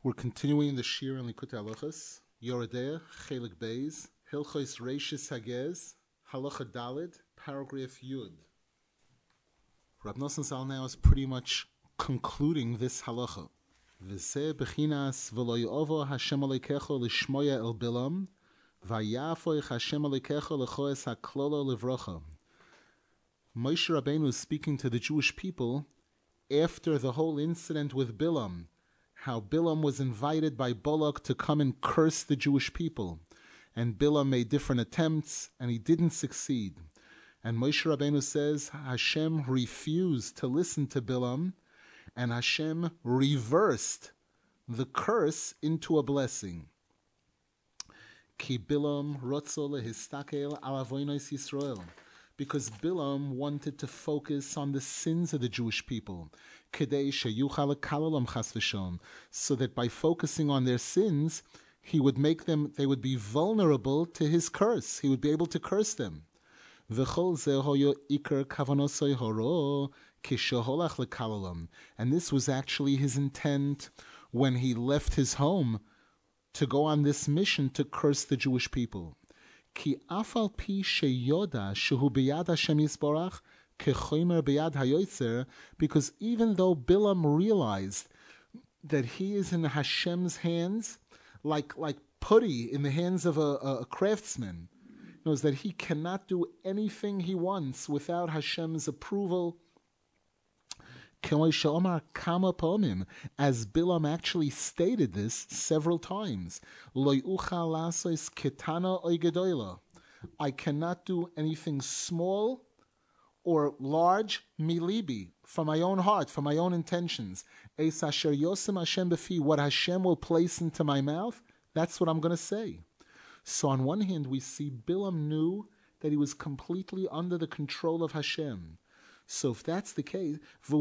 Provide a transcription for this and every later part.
We're continuing the Shir and Likutei Halachos, Yoredeah, Chelik Beis, Hilchos Reishis Hagez, Halacha Dalid, paragraph Yud. Rab Nosson Zal now is pretty much concluding this halacha. V'zeh bechinas v'lo yo'ovo Hashem Alekecho l'shmoya el Bilam, v'yafoich Hashem Alekecho l'choes haklolo livrocha. Moshe Rabbeinu is speaking to the Jewish people after the whole incident with Bilam, how Bilam was invited by Balak to come and curse the Jewish people. And Bilam made different attempts, and he didn't succeed. And Moshe Rabbeinu says Hashem refused to listen to Bilam, and Hashem reversed the curse into a blessing. Ki Bilam rotzo lehistakel al avonos Yisrael. Because Bilam wanted to focus on the sins of the Jewish people, so that by focusing on their sins, he would make them, they would be vulnerable to his curse. He would be able to curse them. And this was actually his intent when he left his home to go on this mission to curse the Jewish people. Ki afal pi sheyoda shehu biyad Hashem Yisborach kechomer biyad hayotzer, because even though Bilam realized that he is in Hashem's hands, like putty in the hands of a craftsman, knows that he cannot do anything he wants without Hashem's approval. As Bilam actually stated this several times. I cannot do anything small or large, milibi, from my own heart, from my own intentions. What Hashem will place into my mouth, that's what I'm going to say. So on one hand, we see Bilam knew that he was completely under the control of Hashem. So if that's the case,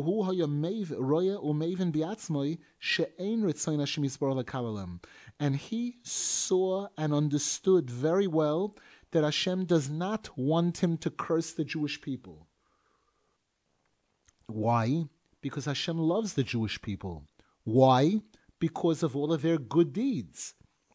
and he saw and understood very well that Hashem does not want him to curse the Jewish people. Why? Because Hashem loves the Jewish people. Why? Because of all of their good deeds.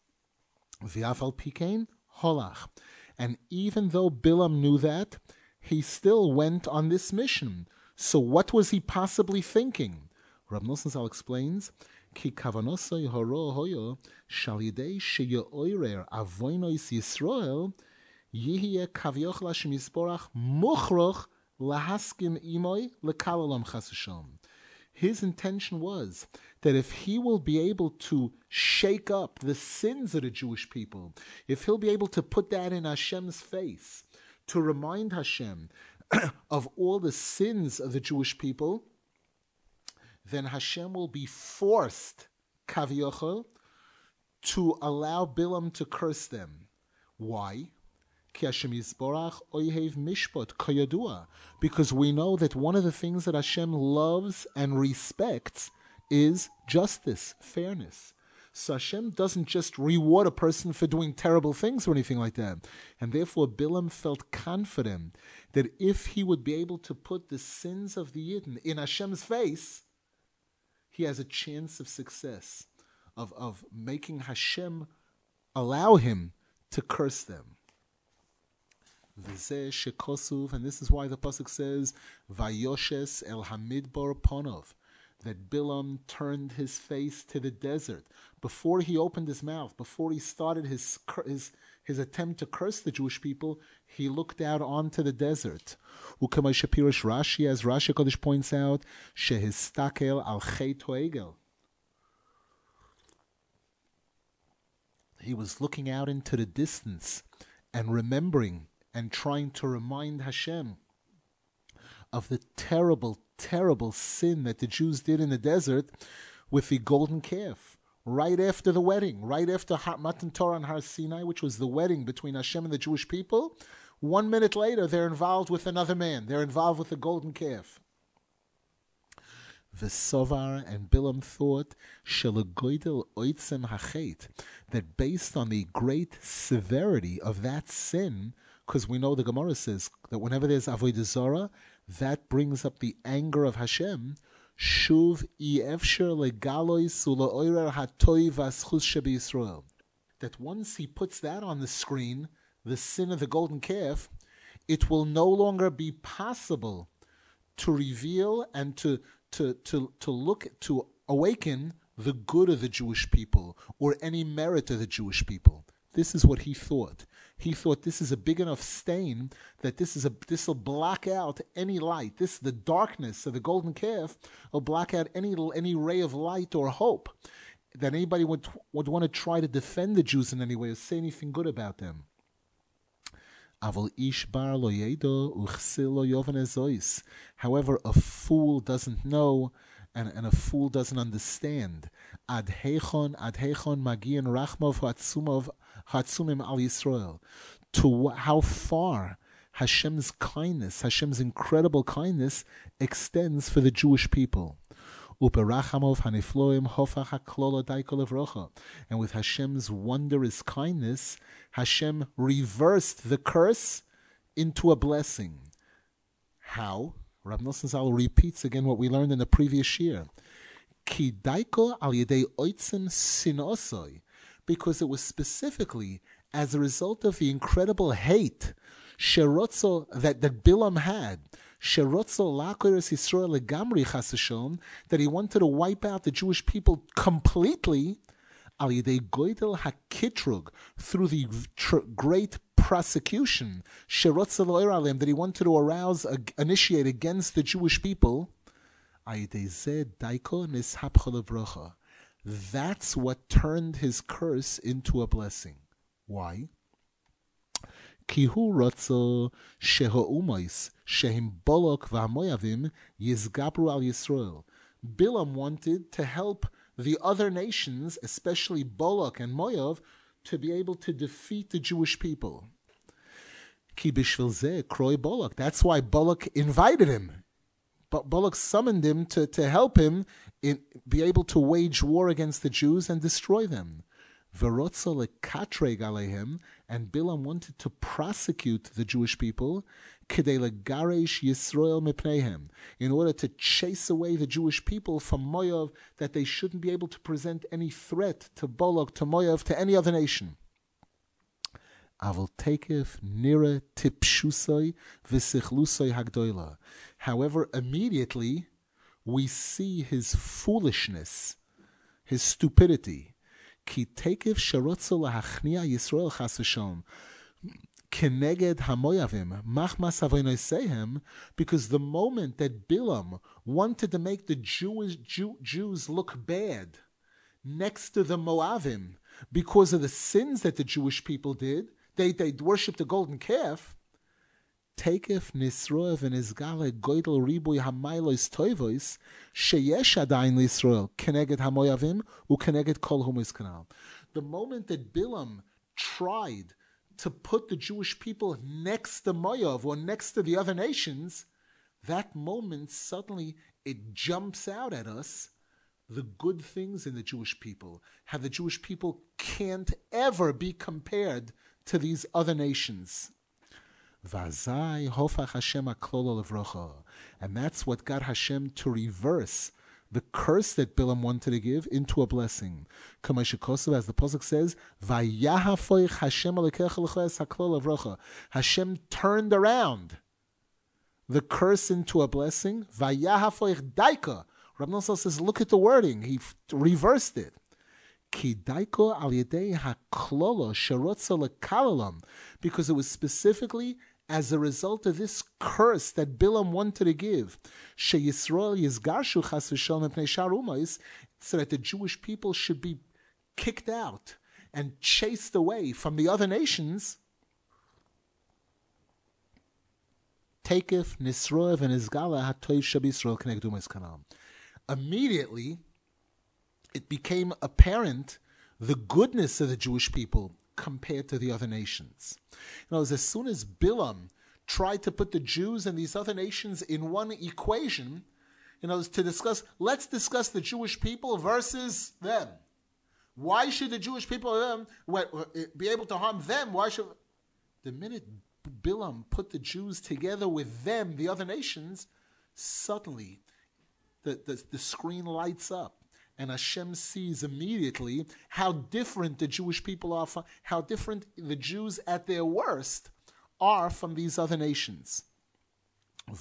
And even though Bilam knew that, he still went on this mission. So what was he possibly thinking? Rab Nosson Zal explains, Ki kavanosai haro hoyo shalidei sheyoirer avoinos Yisrael yihye kavyoch Hashem Yisborach muchroch lahaskim imoy lekalalam chasasham. His intention was that if he will be able to shake up the sins of the Jewish people, if he'll be able to put that in Hashem's face, to remind Hashem of all the sins of the Jewish people, then Hashem will be forced, kavyochel, to allow Bilam to curse them. Why? Because we know that one of the things that Hashem loves and respects is justice, fairness. So Hashem doesn't just reward a person for doing terrible things or anything like that. And therefore Bilam felt confident that if he would be able to put the sins of the Yidden in Hashem's face, he has a chance of success, of making Hashem allow him to curse them. V'zeh shekosuv, and this is why the pasuk says, Vayoshes el hamidbar ponov, that Bilam turned his face to the desert. Before he opened his mouth, before he started his attempt to curse the Jewish people, he looked out onto the desert. Ukamay Shapirish Rashi, as Rashi Kodesh points out, shehistakel al chet hoegel. He was looking out into the distance and remembering and trying to remind Hashem of the terrible, terrible sin that the Jews did in the desert with the golden calf. Right after the wedding, right after Matan Torah on Har Sinai, which was the wedding between Hashem and the Jewish people, 1 minute later they're involved with another man. They're involved with the golden calf. V'sovar, and Bilam thought, shelagoydel oitzem hachet, that based on the great severity of that sin, because we know the Gemara says that whenever there's avodah zarah, that brings up the anger of Hashem. Shuv efsher legalois uleoirer hatoy v'aschus shebeYisrael. That once he puts that on the screen, the sin of the golden calf, it will no longer be possible to reveal and to look, to awaken the good of the Jewish people or any merit of the Jewish people. This is what he thought. He thought this is a big enough stain that this will block out any light. The darkness of the golden calf will block out any ray of light or hope that anybody would want to try to defend the Jews in any way or say anything good about them. However, a fool doesn't know and a fool doesn't understand. Ad heichon magian rachmov hatzumim al Yisrael. To how far Hashem's kindness, Hashem's incredible kindness, extends for the Jewish people. And with Hashem's wondrous kindness, Hashem reversed the curse into a blessing. How? Rav Nosson Zal repeats again what we learned in the previous year. Because it was specifically as a result of the incredible hate that Bilam had, that he wanted to wipe out the Jewish people completely, through the great prosecution that he wanted to initiate against the Jewish people. That's what turned his curse into a blessing. Why? Bilam wanted to help the other nations, especially Balak and Moav, to be able to defeat the Jewish people. That's why Balak invited him. But Balak summoned him to help him be able to wage war against the Jews and destroy them. And Bilam wanted to prosecute the Jewish people in order to chase away the Jewish people from Moav, that they shouldn't be able to present any threat to Balak, to Moav, to any other nation. However, immediately we see his foolishness, his stupidity. Because the moment that Bilam wanted to make the Jews look bad next to the Moavim because of the sins that the Jewish people did, they worshipped the golden calf. Takef Nisroev and Izgale Goydel Riboy Hamailos Toivois Sheyesh Adain Lisroel Keneged Hamoyavim U Keneged Kol Humis Kanal. The moment that Bilam tried to put the Jewish people next to Moav or next to the other nations, that moment suddenly it jumps out at us the good things in the Jewish people. How the Jewish people can't ever be compared to these other nations. And that's what got Hashem to reverse the curse that Bilam wanted to give into a blessing. As the Pasuk says, Hashem turned around the curse into a blessing. Rav Nosson says, look at the wording. He reversed it. Because it was specifically as a result of this curse that Bilam wanted to give, so that the Jewish people should be kicked out and chased away from the other nations. Immediately, it became apparent the goodness of the Jewish people compared to the other nations. As soon as Bilam tried to put the Jews and these other nations in one equation, let's discuss the Jewish people versus them. Why should the Jewish people be able to harm them? The minute Bilam put the Jews together with them, the other nations, suddenly the screen lights up, and Hashem sees immediately how different the Jewish people are, how different the Jews at their worst are from these other nations. And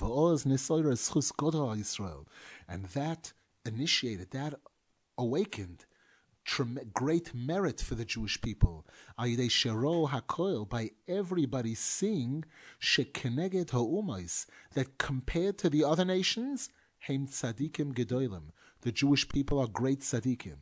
that initiated, that awakened great merit for the Jewish people. By everybody seeing that compared to the other nations, the Jewish people are great tzaddikim.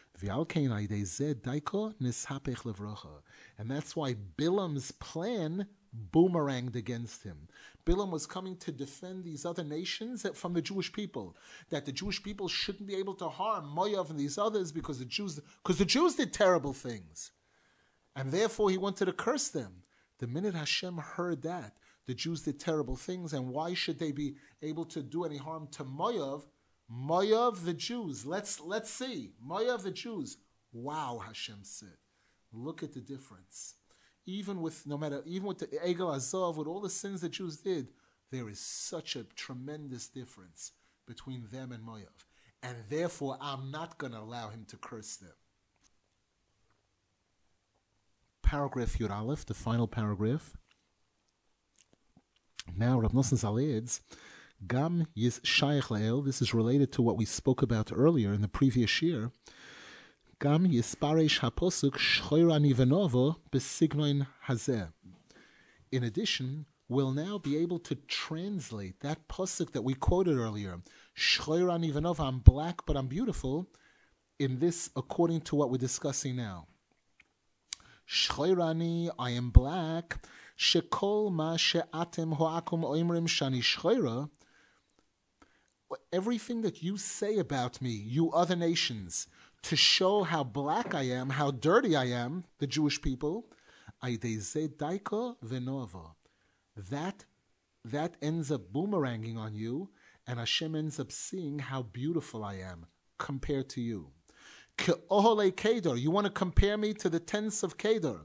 And that's why Bilam's plan boomeranged against him. Bilam was coming to defend these other nations from the Jewish people, that the Jewish people shouldn't be able to harm Moav and these others because the Jews did terrible things. And therefore he wanted to curse them. The minute Hashem heard that, the Jews did terrible things, and why should they be able to do any harm to Moav? Moav, the Jews. Let's see. Moav, the Jews. Wow, Hashem said. Look at the difference. Even with the Egel Azov, with all the sins the Jews did, there is such a tremendous difference between them and Moav. And therefore, I'm not going to allow him to curse them. Paragraph Yud Aleph, the final paragraph. Now, Rav Nosson Zal adds, Gam Yis Shayach La'el, this is related to what we spoke about earlier in the previous year. Gam Yisparesh HaPosuk Shchoira Nivenovo Besignoin Hazeh. In addition, we'll now be able to translate that posuk that we quoted earlier, Shchoira Nivenovo, I'm black but I'm beautiful, in this according to what we're discussing now. Shchoirani, I am black, Shekol Ma She'atem Ho'akum Oimrim Shani Shchoira, everything that you say about me, you other nations, to show how black I am, how dirty I am, the Jewish people, that ends up boomeranging on you, and Hashem ends up seeing how beautiful I am compared to you. Ke'ohole Kedar, you want to compare me to the tents of Kedar.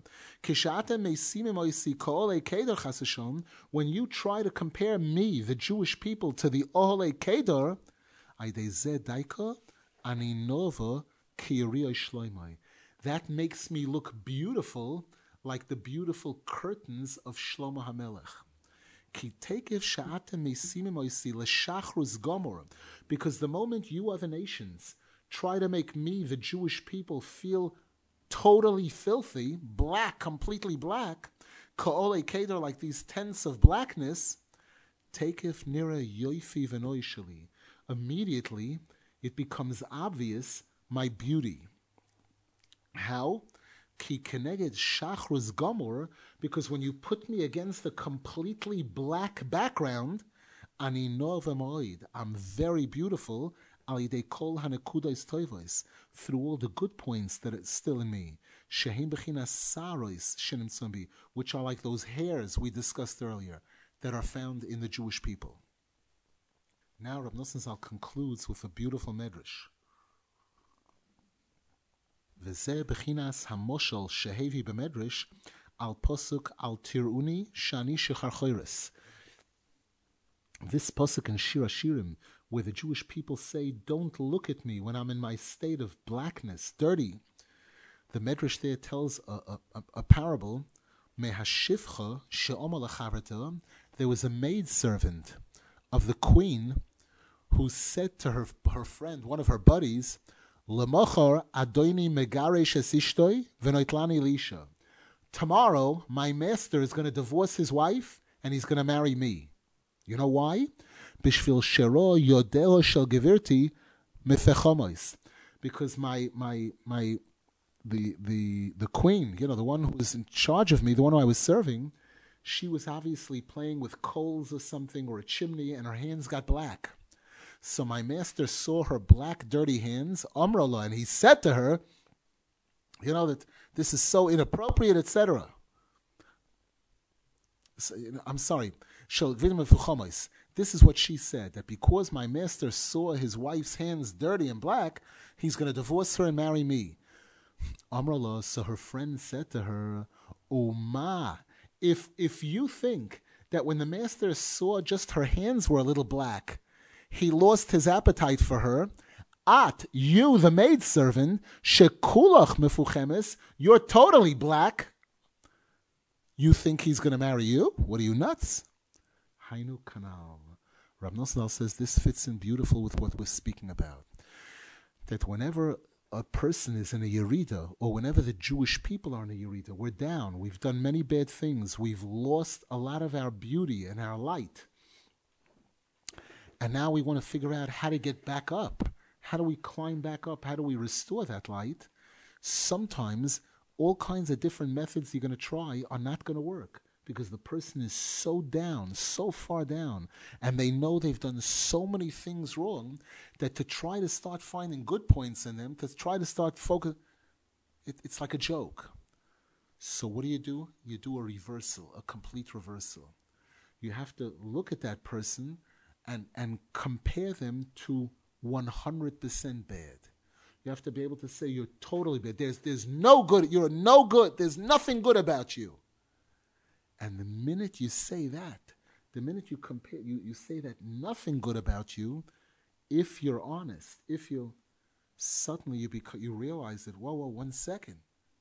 When you try to compare me, the Jewish people, to the Ohole Kedar, that makes me look beautiful like the beautiful curtains of Shlomo HaMelech. Because the moment you other nations try to make me, the Jewish people, feel totally filthy, black, completely black, ka'ole keder, like these tents of blackness, takef nira yoifi v'noishali. Immediately, it becomes obvious my beauty. How? Ki keneged shachruz gomor, because when you put me against a completely black background, ani nova moed, I'm very beautiful, alidei kol hanekudos toivos, through all the good points that are still in me, shehem bechinas saros shenim tzumbi, which are like those hairs we discussed earlier, that are found in the Jewish people. Now Rav Nosson Zal concludes with a beautiful medrash. V'zeh bechinas hamoshel shehevi b'medrash al posuk al tiruni shani shecharchoires. This posuk in Shir Hashirim, where the Jewish people say, "Don't look at me when I'm in my state of blackness, dirty." The medrash there tells a parable. Mehashivcha she'omar lacharata. There was a maidservant of the queen who said to her friend, one of her buddies, Lemachar adoini megaresh esishtoi v'noitlani lisha. Tomorrow, my master is going to divorce his wife and he's going to marry me. You know why? Bishvil shero yodeo shel gevirti mefechomos. Because the queen, the one who was in charge of me, the one who I was serving, she was obviously playing with coals or something or a chimney, and her hands got black. So my master saw her black, dirty hands, Amrullah, and he said to her, that this is so inappropriate, etc. So, I'm sorry. This is what she said, that because my master saw his wife's hands dirty and black, he's going to divorce her and marry me. Amrullah, so her friend said to her, Uma, if you think that when the master saw just her hands were a little black, he lost his appetite for her. At, you, the maidservant, shekulach mefuchemes, you're totally black. You think he's going to marry you? What are you, nuts? Hainu kanal. Rav Nosson says this fits in beautiful with what we're speaking about. That whenever a person is in a yerida, or whenever the Jewish people are in a yerida, we're down. We've done many bad things. We've lost a lot of our beauty and our light. And now we want to figure out how to get back up. How do we climb back up? How do we restore that light? Sometimes all kinds of different methods you're going to try are not going to work because the person is so down, so far down, and they know they've done so many things wrong that to try to start finding good points in them, to try to start focus, it's like a joke. So what do? You do a reversal, a complete reversal. You have to look at that person and compare them to 100% bad. You have to be able to say you're totally bad. There's no good. You're no good. There's nothing good about you. And the minute you say that, the minute you compare, you say that nothing good about you, if you're honest, suddenly you realize that, whoa, 1 second.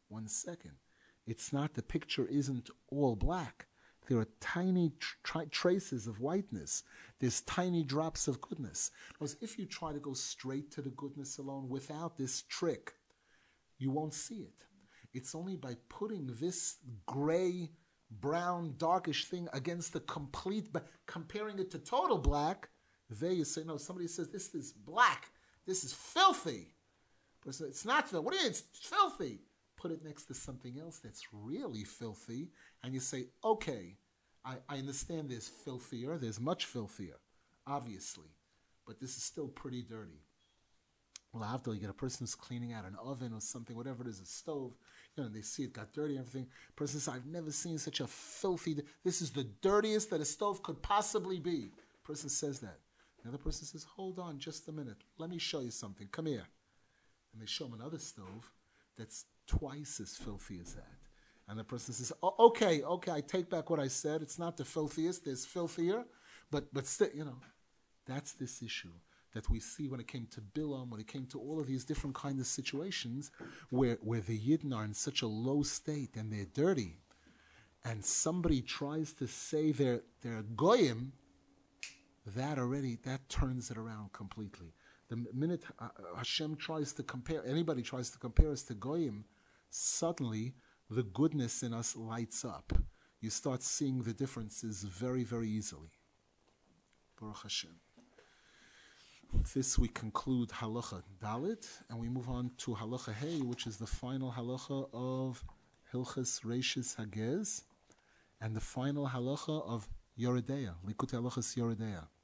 It's not, the picture isn't all black. There are tiny traces of whiteness. There's tiny drops of goodness. Because if you try to go straight to the goodness alone without this trick, you won't see it. It's only by putting this gray, brown, darkish thing against the complete, comparing it to total black, there you say, no, somebody says, this is black. This is filthy. But it's not filthy. What do you mean? It's filthy. Put it next to something else that's really filthy, and you say, okay, I understand there's filthier, there's much filthier, obviously, but this is still pretty dirty. Well, after you get a person who's cleaning out an oven or something, whatever it is, a stove, and they see it got dirty and everything. Person says, I've never seen such a filthy, this is the dirtiest that a stove could possibly be. Person says that. The other person says, hold on just a minute. Let me show you something. Come here. And they show him another stove that's twice as filthy as that. And the person says, oh, okay, I take back what I said. It's not the filthiest, there's filthier. But still, that's this issue that we see when it came to Bilam, when it came to all of these different kinds of situations where the Yidden are in such a low state and they're dirty. And somebody tries to say they're goyim, that turns it around completely. The minute Hashem tries to compare, anybody tries to compare us to goyim, suddenly the goodness in us lights up. You start seeing the differences very, very easily. Baruch Hashem. With this we conclude Halacha Dalit, and we move on to Halacha Hey, which is the final Halacha of Hilchas Reishis Hagez, and the final Halacha of Yoredeya, Likutei Halachas Yoredeya.